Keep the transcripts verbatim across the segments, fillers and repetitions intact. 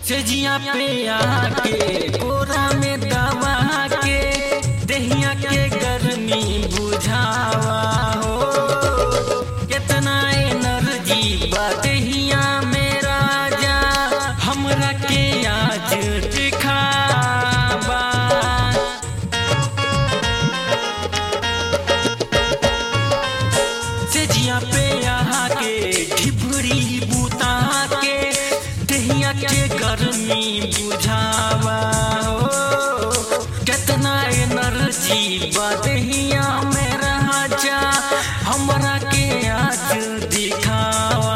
सेजिया पे आके कोरा में दबा के दहिया के गर्मी बुझावा हो। कितना एनर्जी बा दहिया में राजा हमरा के आज दिखावा। सेजिया पे आके ढिबरी बुता के दहिया के गर्मी बुझावा हो। कितना एनर्जी बा दहिया में राजा हमरा के आज दिखावा।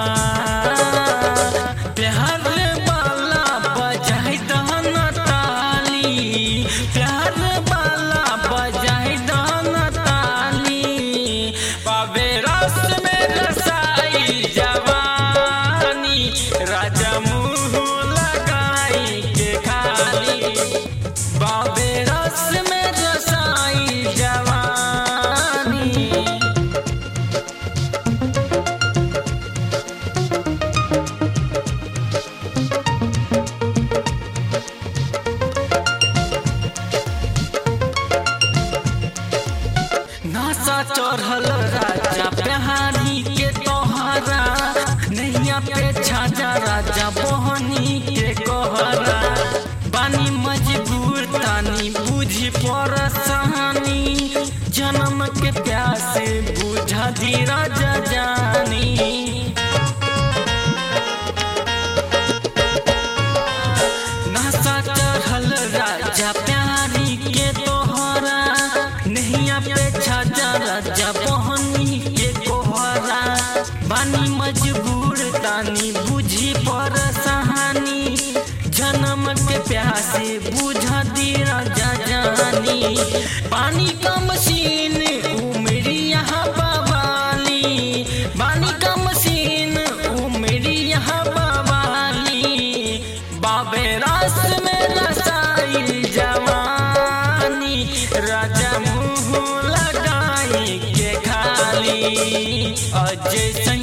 प्यार वाला बजाई दहन ताली, प्यार वाला बजाई दहन ताली, पावे रस में रसाई जवानी राजा मुँह लगाई के खाली, बाबे रस में रसाई जवानी। नासा चढ़ल राजा बिहारी के तोहरा, नैया पे छाजा राजा बहनी के कहरा। बानी मजबूर तानी बुझी परसानी, जन्म के प्यास बुझा दी राजा जानी। नासा चढ़ल राजा प्यारी के तोहरा, नैया पे छाजा राजा बहनी के कोहरा। बानी मजबूर तानी बुझी परसानी, जन्म के प्यासे बुझा दी राजा जानी। पानी का मशीन उमरी यहाँ बवाली, पानी का मशीन उमरी यहाँ बवाली, बाबे रास में रसाई जवानी राजा मुँह लगाई के खाली। अजय